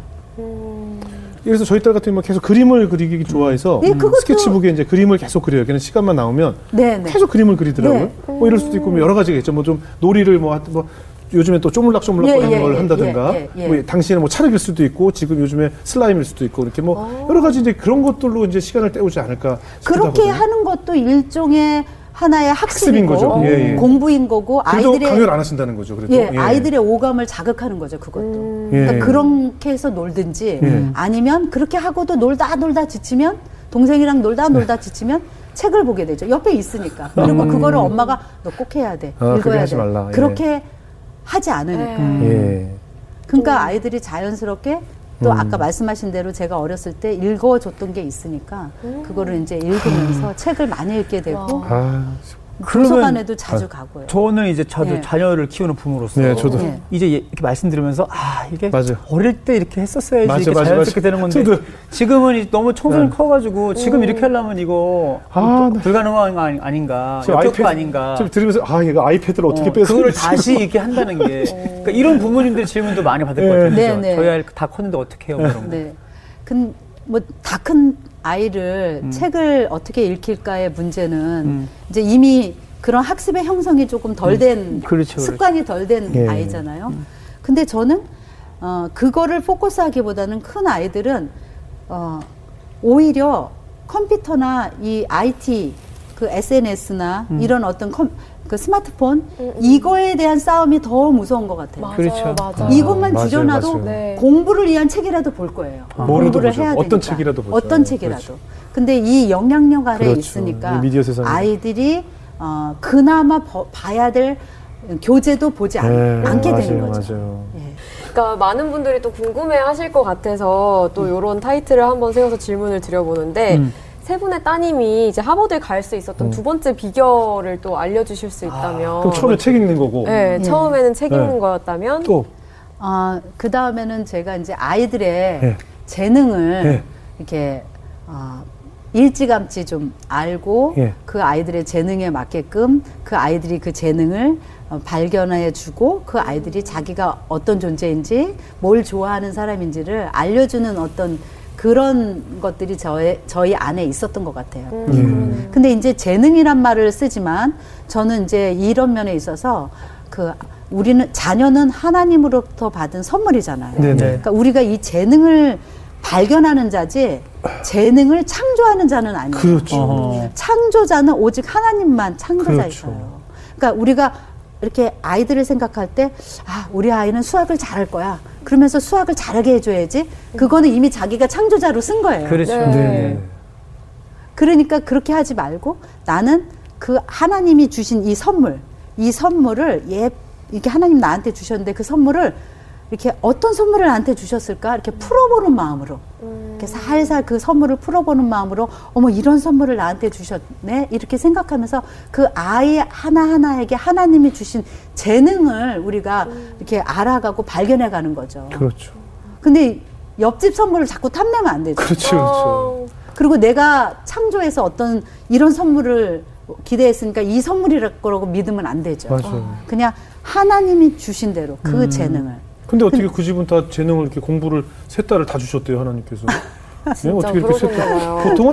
Speaker 1: 그래서 저희 딸 같은 경우는 계속 그림을 그리기 좋아해서 스케치북에 이제 그림을 계속 그려요. 걔는 시간만 나오면 계속 그림을 그리더라고요. 뭐 이럴 수도 있고 뭐 여러 가지가 있죠. 뭐 좀 놀이를 뭐 요즘에 또 쪼물락쪼물락거리는 걸 한다든가 뭐 당시에는 뭐 찰흙일 수도 있고 지금 요즘에 슬라임일 수도 있고 이렇게 뭐 여러 가지 이제 그런 것들로 이제 시간을 때우지 않을까 싶기도
Speaker 4: 그렇게
Speaker 1: 하거든요.
Speaker 4: 하는 것도 일종의 하나의 학습인
Speaker 1: 거죠.
Speaker 4: 공부인 거고
Speaker 1: 아이들의 강요를 안 하신다는 거죠. 그래도
Speaker 4: 아이들의 오감을 자극하는 거죠. 그것도 그러니까 그렇게 해서 놀든지 아니면 그렇게 하고도 놀다 지치면 동생이랑 놀다 지치면 책을 보게 되죠. 옆에 있으니까. 그리고 그거를 엄마가 너 꼭 해야 돼. 읽어야 돼.
Speaker 1: 말라.
Speaker 4: 그렇게 하지 않으니까. 그러니까 아이들이 자연스럽게 또 아까 말씀하신 대로 제가 어렸을 때 읽어줬던 게 있으니까 그거를 이제 읽으면서 책을 많이 읽게 되고 도서관에도 자주 가고요.
Speaker 3: 저는 이제 자녀를 키우는 부모로서
Speaker 1: 저도
Speaker 3: 이제 이렇게 말씀드리면서 이게
Speaker 1: 맞아.
Speaker 3: 어릴 때 이렇게 했었어야지 이렇게
Speaker 1: 맞아.
Speaker 3: 자연스럽게 되는 건데 지금은 너무 청소년이 커가지고 지금 이렇게 하려면 이거 불가능한 거 아닌가 역적도 아닌가
Speaker 1: 지금 들으면서 얘가 아이패드를 어떻게 뺏어
Speaker 3: 그거를 다시 이렇게 한다는 게 그러니까 이런 부모님들 질문도 많이 받을 것 같아요. 저희 아이 다 컸는데 어떻게 해요? 그런 거.
Speaker 4: 다 큰 아이를 책을 어떻게 읽힐까의 문제는 이제 이미 그런 학습의 형성이 조금 덜 된 습관이 덜 된 아이잖아요. 근데 저는 그거를 포커스하기보다는 큰 아이들은 오히려 컴퓨터나 이 IT, 그 SNS나 이런 어떤 그 스마트폰 이거에 대한 싸움이 더 무서운 것 같아요.
Speaker 2: 맞아요,
Speaker 3: 그렇죠.
Speaker 2: 맞아요.
Speaker 4: 이것만 줄여놔도
Speaker 2: 네.
Speaker 4: 공부를 위한 책이라도 볼 거예요. 공부를 해야 되니까.
Speaker 1: 어떤 책이라도 보죠.
Speaker 4: 어떤 책이라도. 그렇죠. 근데 이 영향력 아래에
Speaker 1: 그렇죠.
Speaker 4: 있으니까
Speaker 1: 이 미디어 세상에.
Speaker 4: 아이들이 그나마 봐야 될 교재도 보지 않게 되는 거죠.
Speaker 1: 맞아요.
Speaker 4: 예.
Speaker 2: 그러니까 많은 분들이 또 궁금해하실 것 같아서 또 이런 타이틀을 한번 세워서 질문을 드려보는데 세 분의 따님이 이제 하버드에 갈 수 있었던 두 번째 비결을 또 알려주실 수 있다면.
Speaker 1: 그럼 처음에 책 읽는 거고.
Speaker 2: 네,
Speaker 4: 예.
Speaker 2: 처음에는 책 읽는 거였다면.
Speaker 1: 또.
Speaker 4: 그 다음에는 제가 이제 아이들의 재능을 이렇게 일찌감치 좀 알고 그 아이들의 재능에 맞게끔 그 아이들이 그 재능을 발견해 주고 그 아이들이 자기가 어떤 존재인지 뭘 좋아하는 사람인지를 알려주는 어떤 그런 것들이 저희 안에 있었던 것 같아요. 근데 이제 재능이란 말을 쓰지만 저는 이제 이런 면에 있어서 자녀는 하나님으로부터 받은 선물이잖아요.
Speaker 1: 네네.
Speaker 4: 그러니까 우리가 이 재능을 발견하는 자지 재능을 창조하는 자는 아니에요.
Speaker 1: 그렇죠.
Speaker 4: 창조자는 오직 하나님만 창조자이셔요.
Speaker 1: 그렇죠.
Speaker 4: 그러니까 우리가 이렇게 아이들을 생각할 때 우리 아이는 수학을 잘할 거야. 그러면서 수학을 잘하게 해줘야지. 그거는 이미 자기가 창조자로 쓴 거예요.
Speaker 3: 그렇죠.
Speaker 1: 네.
Speaker 4: 그러니까 그렇게 하지 말고 나는 그 하나님이 주신 이 선물을 이렇게 하나님 나한테 주셨는데 그 선물을 이렇게 어떤 선물을 나한테 주셨을까? 이렇게 풀어보는 마음으로. 이렇게 살살 그 선물을 풀어보는 마음으로 어머 이런 선물을 나한테 주셨네? 이렇게 생각하면서 그 아이 하나하나에게 하나님이 주신 재능을 우리가 이렇게 알아가고 발견해가는 거죠.
Speaker 1: 그렇죠. 근데
Speaker 4: 옆집 선물을 자꾸 탐내면 안 되죠.
Speaker 1: 그렇죠. 그렇죠.
Speaker 4: 그리고 내가 창조해서 어떤 이런 선물을 기대했으니까 이 선물이랄 거라고 믿으면 안 되죠.
Speaker 1: 맞아요.
Speaker 4: 그냥 하나님이 주신 대로 그 재능을.
Speaker 1: 근데 어떻게 그 집은 다 재능을 이렇게 공부를 세 딸을 다 주셨대요, 하나님께서. 네, 어떻게 이렇게 세 딸. 보통은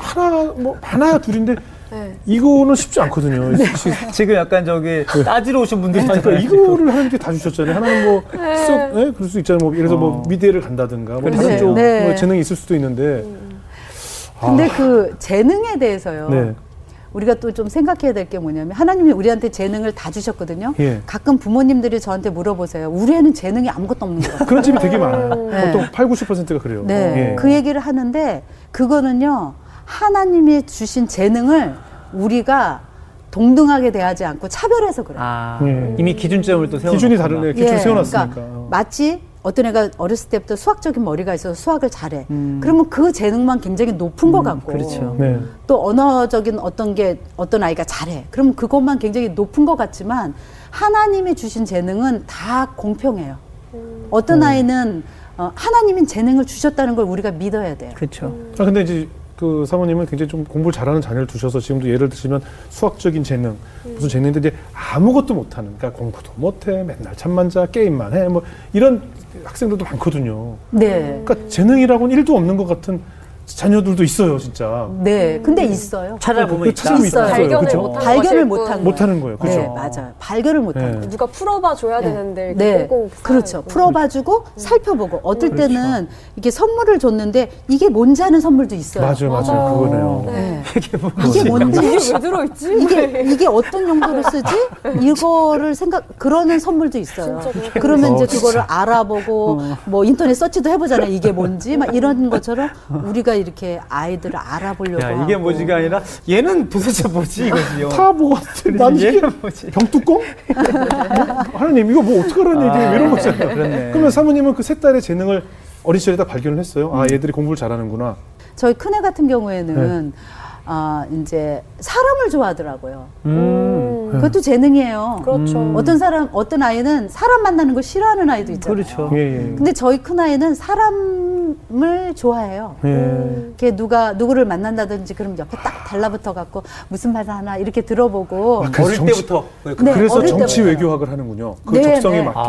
Speaker 1: 하나야 둘인데 이거는 쉽지 않거든요.
Speaker 3: 지금 약간 따지러 오신 분들이 있잖아요.
Speaker 1: 그러니까 이거를 하나님께 다 주셨잖아요. 하나는 그럴 수 있잖아요. 예를 들어서 미대를 간다든가 다른 쪽 재능이 있을 수도 있는데.
Speaker 4: 근데 그 재능에 대해서요. 우리가 또 좀 생각해야 될 게 뭐냐면 하나님이 우리한테 재능을 다 주셨거든요. 가끔 부모님들이 저한테 물어보세요. 우리 애는 재능이 아무것도 없는 것 같아요.
Speaker 1: 그런 집이 되게 많아요. 보통 80~90%가 그래요.
Speaker 4: 그 얘기를 하는데 그거는요. 하나님이 주신 재능을 우리가 동등하게 대하지 않고 차별해서 그래요.
Speaker 3: 이미 기준점을 또 세워놨구나.
Speaker 1: 기준이 다르네. 기준 세워놨으니까.
Speaker 4: 그러니까 마치 어떤 애가 어렸을 때부터 수학적인 머리가 있어서 수학을 잘해. 그러면 그 재능만 굉장히 높은 것 같고.
Speaker 3: 그렇죠.
Speaker 4: 또 언어적인 어떤 아이가 잘해. 그럼 그것만 굉장히 높은 것 같지만 하나님이 주신 재능은 다 공평해요. 어떤 아이는 하나님이 재능을 주셨다는 걸 우리가 믿어야 돼요.
Speaker 3: 그렇죠.
Speaker 1: 근데 이제 그 사모님은 굉장히 좀 공부를 잘하는 자녀를 두셔서 지금도 예를 들면 수학적인 재능, 무슨 재능인데 이제 아무것도 못하는, 그러니까 공부도 못해, 맨날 잠만 자, 게임만 해, 이런 학생들도 많거든요. 그러니까 재능이라고는 1도 없는 것 같은 자녀들도 있어요, 진짜.
Speaker 4: 근데 있어요.
Speaker 3: 찾아보면
Speaker 4: 있어요.
Speaker 2: 발견을
Speaker 1: 못하는 거예요. 그렇죠.
Speaker 4: 네, 맞아요. 발견을 못하는 거예요.
Speaker 2: 누가 풀어봐 줘야 되는데 꽁꽁
Speaker 4: 그렇죠. 풀어봐주고 살펴보고 어떨 때는 이게 선물을 줬는데 이게 뭔지 아는 선물도 있어요.
Speaker 1: 맞아요. 그거네요.
Speaker 4: 이게 뭔지
Speaker 2: 이게 왜 들어있지?
Speaker 4: 이게 어떤 용도로 쓰지? 이거를 그러는 선물도 있어요. 그러면 이제 그거를 알아보고 인터넷 서치도 해보잖아요. 이게 뭔지 막 이런 것처럼 우리가 이렇게 아이들을 알아보려고 하고.
Speaker 3: 이게 뭐지가 아니라 얘는 도대체 뭐지 이거지요.
Speaker 1: 다 뭐가 난 이게 병뚜껑? 하나님 이거 어떡하라는 얘기예요. 이런 거잖아요. 그러면 사모님은 그 세 딸의 재능을 어린 시절에 다 발견을 했어요. 얘들이 공부를 잘하는구나.
Speaker 4: 저희 큰애 같은 경우에는 이제 사람을 좋아하더라고요. 그것도 재능이에요.
Speaker 2: 그렇죠.
Speaker 4: 어떤 아이는 사람 만나는 걸 싫어하는 아이도 있잖아요.
Speaker 3: 그렇죠.
Speaker 4: 근데 저희 큰아이는 사람을 좋아해요. 이렇게 누구를 만난다든지 그럼 옆에 딱 달라붙어 갖고 무슨 말 하나 이렇게 들어보고.
Speaker 3: 어릴 때부터.
Speaker 1: 그래서 정치 외교학을 하는군요. 그 적성에 맞게.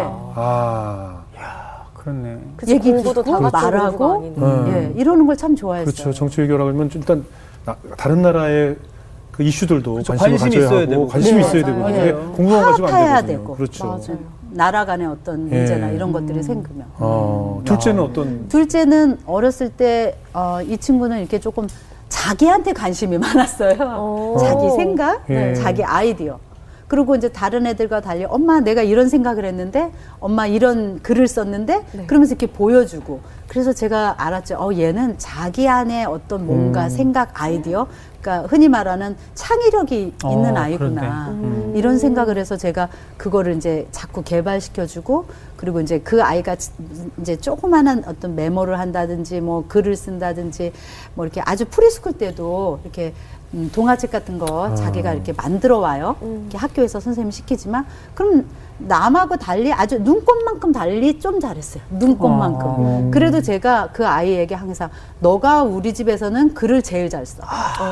Speaker 3: 그렇네.
Speaker 4: 얘기 듣고 말하고 이러는 걸 참 좋아했어요.
Speaker 1: 그렇죠. 정치 외교라고 하면 일단 다른 나라의 그 이슈들도
Speaker 3: 그렇죠.
Speaker 1: 관심을 가져야
Speaker 3: 있어야
Speaker 1: 하고
Speaker 3: 되고.
Speaker 1: 관심이 있어야 되고
Speaker 4: 맞아요.
Speaker 1: 공부만 가지고 안 되거든요.
Speaker 4: 되고.
Speaker 1: 그렇죠.
Speaker 2: 맞아요.
Speaker 4: 나라 간의 어떤 문제나 이런 것들이 생기면.
Speaker 1: 둘째는 어떤?
Speaker 4: 둘째는 어렸을 때 이 친구는 이렇게 조금 자기한테 관심이 많았어요. 자기 생각, 자기 아이디어. 그리고 이제 다른 애들과 달리 엄마 내가 이런 생각을 했는데 엄마 이런 글을 썼는데 그러면서 이렇게 보여주고 그래서 제가 알았죠. 얘는 자기 안에 어떤 뭔가 생각 아이디어 그러니까 흔히 말하는 창의력이 있는 아이구나 이런 생각을 해서 제가 그거를 이제 자꾸 개발시켜주고 그리고 이제 그 아이가 이제 조그마한 어떤 메모를 한다든지 뭐 글을 쓴다든지 뭐 이렇게 아주 프리스쿨 때도 이렇게 동화책 같은 거 자기가 이렇게 만들어 와요. 이렇게 학교에서 선생님이 시키지만 그럼 남하고 달리 아주 눈꽃만큼 달리 좀 잘했어요. 눈꽃만큼. 그래도 제가 그 아이에게 항상 너가 우리 집에서는 글을 제일 잘 써.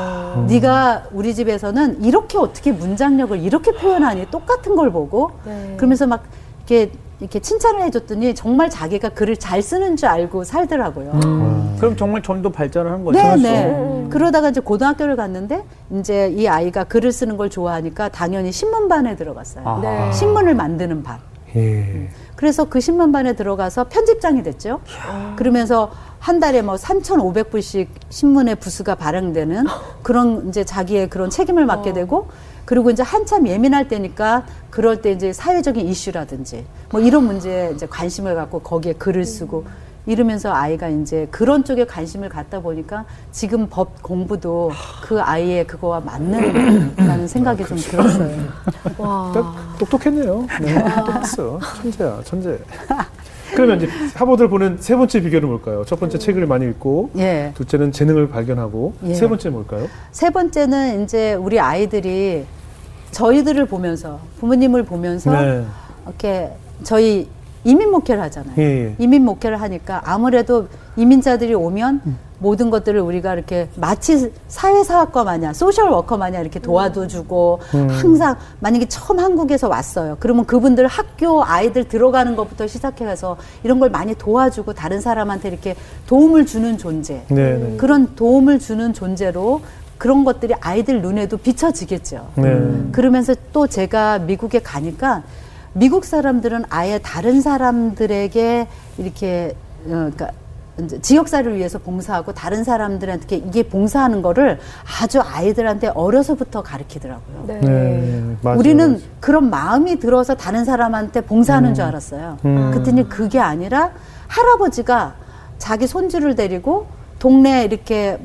Speaker 4: 네가 우리 집에서는 이렇게 어떻게 문장력을 이렇게 표현하니 똑같은 걸 보고 그러면서 막 이렇게 칭찬을 해줬더니 정말 자기가 글을 잘 쓰는 줄 알고 살더라고요.
Speaker 3: 그럼 정말 좀 더 발전을 한 거죠?
Speaker 4: 네. 그러다가 이제 고등학교를 갔는데 이제 이 아이가 글을 쓰는 걸 좋아하니까 당연히 신문반에 들어갔어요. 신문을 만드는 반. 그래서 그 신문반에 들어가서 편집장이 됐죠. 그러면서 한 달에 뭐 3,500불씩 신문에 부수가 발행되는 그런 이제 자기의 그런 책임을 맡게 되고 그리고 이제 한참 예민할 때니까 그럴 때 이제 사회적인 이슈라든지 뭐 이런 문제에 이제 관심을 갖고 거기에 글을 쓰고 이러면서 아이가 이제 그런 쪽에 관심을 갖다 보니까 지금 법 공부도 그 아이의 그거와 맞는다는 생각이 좀 들었어요.
Speaker 2: 와.
Speaker 1: 똑똑했네요. 네, 똑똑했어. 천재야, 천재. 그러면 이제 하버드를 보는 세 번째 비결은 뭘까요? 첫 번째 책을 많이 읽고, 둘째는 재능을 발견하고, 세 번째 뭘까요?
Speaker 4: 세 번째는 이제 우리 아이들이 저희들을 보면서, 부모님을 보면서, 이렇게 저희 이민 목회를 하잖아요. 이민 목회를 하니까 아무래도 이민자들이 오면 모든 것들을 우리가 이렇게 마치 사회사학과 마냥 소셜워커 마냥 이렇게 도와주고 항상 만약에 처음 한국에서 왔어요. 그러면 그분들 학교 아이들 들어가는 것부터 시작해서 이런 걸 많이 도와주고 다른 사람한테 이렇게 도움을 주는 존재. 그런 도움을 주는 존재로 그런 것들이 아이들 눈에도 비춰지겠죠. 그러면서 또 제가 미국에 가니까 미국 사람들은 아예 다른 사람들에게 이렇게 그러니까 지역사를 위해서 봉사하고 다른 사람들한테 이게 봉사하는 거를 아주 아이들한테 어려서부터 가르치더라고요. 우리는 그런 마음이 들어서 다른 사람한테 봉사하는 줄 알았어요. 그랬더니 그게 아니라 할아버지가 자기 손주를 데리고 동네 이렇게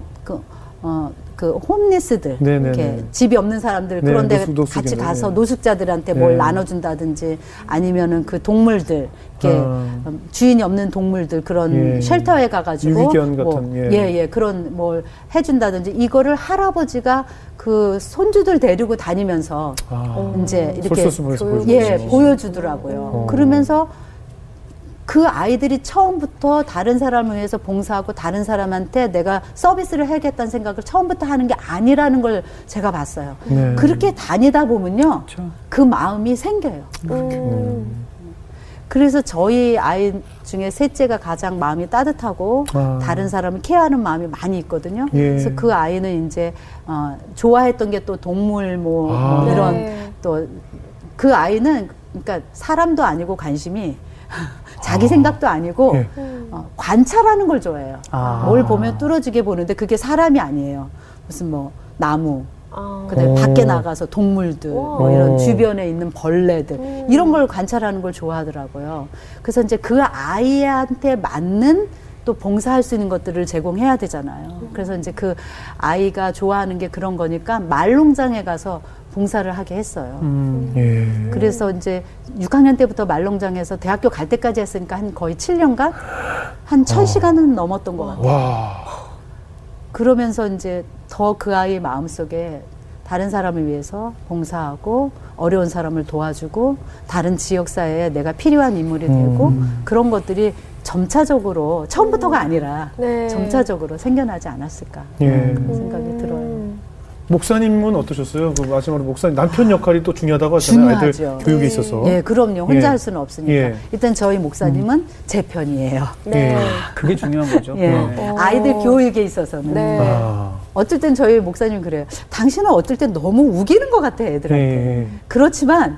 Speaker 4: 그 홈리스들 이렇게 집이 없는 사람들 그런 데 같이 가서 노숙자들한테 뭘 나눠준다든지 아니면은 그 동물들 이렇게 주인이 없는 동물들 그런 쉘터에 가가지고
Speaker 1: 유기견 같은
Speaker 4: 그런 뭘 해준다든지 이거를 할아버지가 그 손주들 데리고 다니면서 이제 이렇게 보여주더라고요. 그러면서 그 아이들이 처음부터 다른 사람을 위해서 봉사하고 다른 사람한테 내가 서비스를 해야겠다는 생각을 처음부터 하는 게 아니라는 걸 제가 봤어요. 그렇게 다니다 보면요. 그 마음이 생겨요. 그래서 저희 아이 중에 셋째가 가장 마음이 따뜻하고 다른 사람을 케어하는 마음이 많이 있거든요. 그래서 그 아이는 이제 좋아했던 게 또 동물 이런 또 그 아이는 그러니까 사람도 아니고 관심이 자기 생각도 아니고 관찰하는 걸 좋아해요. 뭘 보면 뚫어지게 보는데 그게 사람이 아니에요. 무슨 나무, 그다음에 밖에 나가서 동물들, 이런 주변에 있는 벌레들 이런 걸 관찰하는 걸 좋아하더라고요. 그래서 이제 그 아이한테 맞는 또 봉사할 수 있는 것들을 제공해야 되잖아요. 그래서 이제 그 아이가 좋아하는 게 그런 거니까 말농장에 가서 봉사를 하게 했어요. 그래서 이제 6학년 때부터 말농장에서 대학교 갈 때까지 했으니까 한 거의 7년간 한 1000시간은 넘었던 것 같아요. 그러면서 이제 더 그 아이의 마음속에 다른 사람을 위해서 봉사하고 어려운 사람을 도와주고 다른 지역사회에 내가 필요한 인물이 되고 그런 것들이 점차적으로 처음부터가 아니라 점차적으로 생겨나지 않았을까 그런 생각이 들어요.
Speaker 1: 목사님은 어떠셨어요? 그 마지막으로 목사님 남편 역할이 또 중요하다고 하잖아요.
Speaker 4: 중요하죠.
Speaker 1: 아이들 교육에 있어서.
Speaker 4: 그럼요. 혼자 할 수는 없으니까. 일단 저희 목사님은 제 편이에요.
Speaker 3: 그게 중요한 거죠.
Speaker 4: 아이들 교육에 있어서는. 어쩔 땐 저희 목사님 그래요. 당신은 어쩔 땐 너무 우기는 것 같아 애들한테. 그렇지만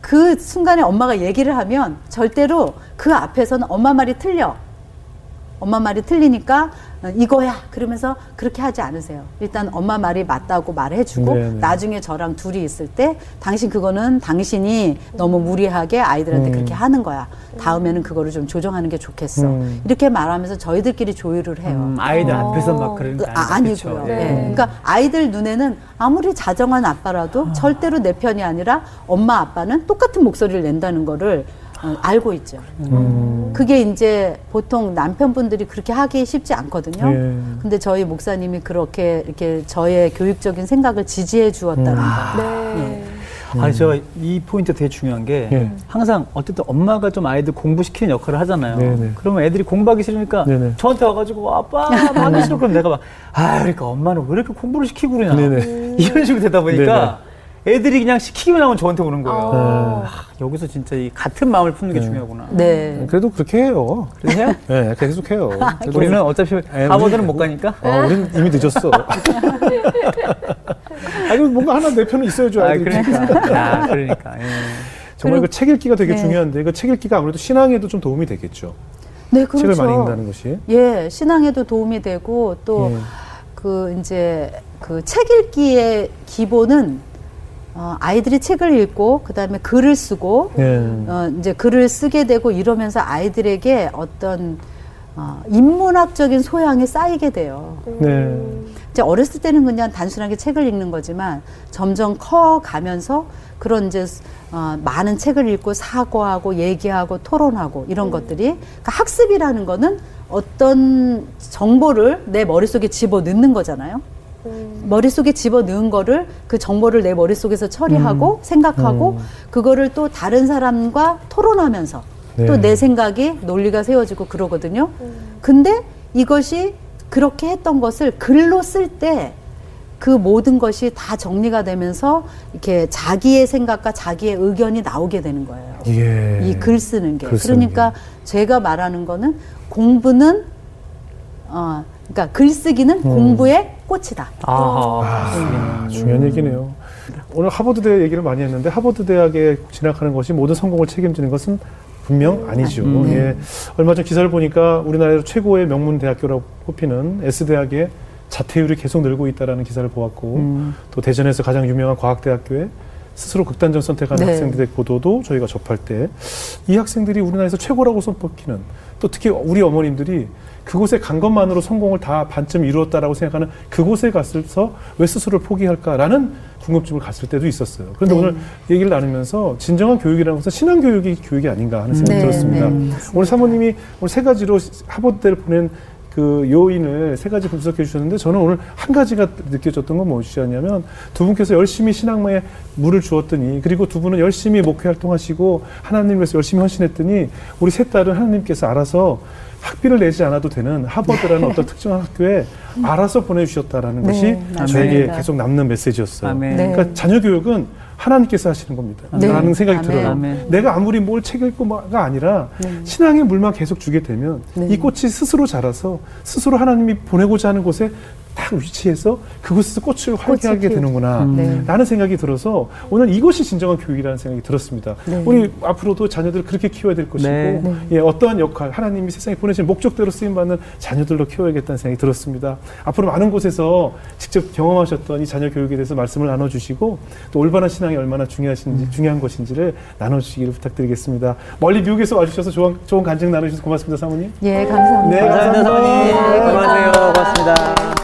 Speaker 4: 그 순간에 엄마가 얘기를 하면 절대로 그 앞에서는 엄마 말이 틀려. 엄마 말이 틀리니까 이거야 그러면서 그렇게 하지 않으세요. 일단 엄마 말이 맞다고 말해주고 네네. 나중에 저랑 둘이 있을 때 당신 그거는 당신이 너무 무리하게 아이들한테 그렇게 하는 거야. 다음에는 그거를 좀 조정하는 게 좋겠어. 이렇게 말하면서 저희들끼리 조율을 해요.
Speaker 3: 아이들 앞에서 막 그런 거
Speaker 4: 아니고요. 네. 네. 그러니까 아이들 눈에는 아무리 자정한 아빠라도 절대로 내 편이 아니라 엄마 아빠는 똑같은 목소리를 낸다는 거를 알고 있죠. 그게 이제 보통 남편분들이 그렇게 하기 쉽지 않거든요. 예. 근데 저희 목사님이 그렇게 이렇게 저의 교육적인 생각을 지지해 주었다는 거.
Speaker 2: 네.
Speaker 3: 예. 아니, 제가 이 포인트 되게 중요한 게 항상 어쨌든 엄마가 좀 아이들 공부시키는 역할을 하잖아요. 네네. 그러면 애들이 공부하기 싫으니까 네네. 저한테 와가지고 아빠 하기 싫어. 그럼 내가 막 그러니까 엄마는 왜 이렇게 공부를 시키고 그러냐. 이런 식으로 되다 보니까 애들이 그냥 시키기만 하면 저한테 오는 거예요. 여기서 진짜 이 같은 마음을 품는 게 중요하구나.
Speaker 1: 네. 그래도 그렇게 해요.
Speaker 3: 그래서 해요?
Speaker 1: 네, 계속 해요.
Speaker 3: 우리는 어차피 하버드는 못 가니까.
Speaker 1: 우리는 이미 늦었어. 아니 뭔가 하나 내 편은 있어야죠.
Speaker 3: 그러니까. 그러니까. 예.
Speaker 1: 정말 그 책 읽기가 되게 중요한데 그 책 읽기가 아무래도 신앙에도 좀 도움이 되겠죠.
Speaker 4: 네, 그렇죠.
Speaker 1: 책을 많이 읽는다는 것이.
Speaker 4: 예, 신앙에도 도움이 되고 또 그 이제 그 책 읽기의 기본은 아이들이 책을 읽고 그다음에 글을 쓰고 이제 글을 쓰게 되고 이러면서 아이들에게 어떤 인문학적인 소양이 쌓이게 돼요. 이제 어렸을 때는 그냥 단순하게 책을 읽는 거지만 점점 커 가면서 그런 이제 많은 책을 읽고 사고하고 얘기하고 토론하고 이런 것들이 그러니까 학습이라는 거는 어떤 정보를 내 머릿속에 집어넣는 거잖아요. 머릿속에 집어넣은 거를 그 정보를 내 머릿속에서 처리하고 생각하고 그거를 또 다른 사람과 토론하면서 또 내 생각이 논리가 세워지고 그러거든요. 근데 이것이 그렇게 했던 것을 글로 쓸 때 그 모든 것이 다 정리가 되면서 이렇게 자기의 생각과 자기의 의견이 나오게 되는 거예요. 이 글 쓰는 게. 그러니까 제가 말하는 거는 공부는 그러니까 글쓰기는 공부의 꽃이다.
Speaker 1: 중요한 얘기네요. 오늘 하버드대 얘기를 많이 했는데 하버드 대학에 진학하는 것이 모든 성공을 책임지는 것은 분명 아니죠. 예. 얼마 전 기사를 보니까 우리나라에서 최고의 명문 대학교라고 꼽히는 S대학의 자퇴율이 계속 늘고 있다는 기사를 보았고 또 대전에서 가장 유명한 과학대학교에 스스로 극단적 선택하는 학생들의 보도도 저희가 접할 때 이 학생들이 우리나라에서 최고라고 손꼽히는 또 특히 우리 어머님들이 그곳에 간 것만으로 성공을 다 반쯤 이루었다라고 생각하는 그곳에 갔을서 왜 스스로를 포기할까라는 궁금증을 갔을 때도 있었어요. 그런데 오늘 얘기를 나누면서 진정한 교육이라는 것은 신앙교육이 교육이 아닌가 하는 생각이 들었습니다. 오늘 사모님이 오늘 세 가지로 하버드대를 보낸 그 요인을 세 가지 분석해 주셨는데 저는 오늘 한 가지가 느껴졌던 건 무엇이었냐면 두 분께서 열심히 신앙에 물을 주었더니 그리고 두 분은 열심히 목회 활동하시고 하나님을 위해서 열심히 헌신했더니 우리 세 딸은 하나님께서 알아서 학비를 내지 않아도 되는 하버드라는 어떤 특정한 학교에 알아서 보내주셨다라는 것이 저에게 계속 남는 메시지였어요. 그러니까 자녀 교육은 하나님께서 하시는 겁니다. 라는 생각이 들어요. 내가 아무리 뭘 책 읽고가 아니라 신앙의 물만 계속 주게 되면 이 꽃이 스스로 자라서 스스로 하나님이 보내고자 하는 곳에 딱 위치해서 그곳에서 꽃을 활게 하게 되는구나 라는 생각이 들어서 오늘 이것이 진정한 교육이라는 생각이 들었습니다. 우리 앞으로도 자녀들을 그렇게 키워야 될 것이고 예, 어떠한 역할 하나님이 세상에 보내신 목적대로 쓰임받는 자녀들로 키워야겠다는 생각이 들었습니다. 앞으로 많은 곳에서 직접 경험하셨던 이 자녀 교육에 대해서 말씀을 나눠주시고 또 올바른 신앙이 얼마나 중요한 것인지를 나눠주시기를 부탁드리겠습니다. 멀리 미국에서 와주셔서 좋은 간증 나눠주셔서 고맙습니다. 사모님.
Speaker 4: 예, 감사합니다.
Speaker 3: 네, 감사합니다. 사모님. 고맙습니다. 고맙습니다.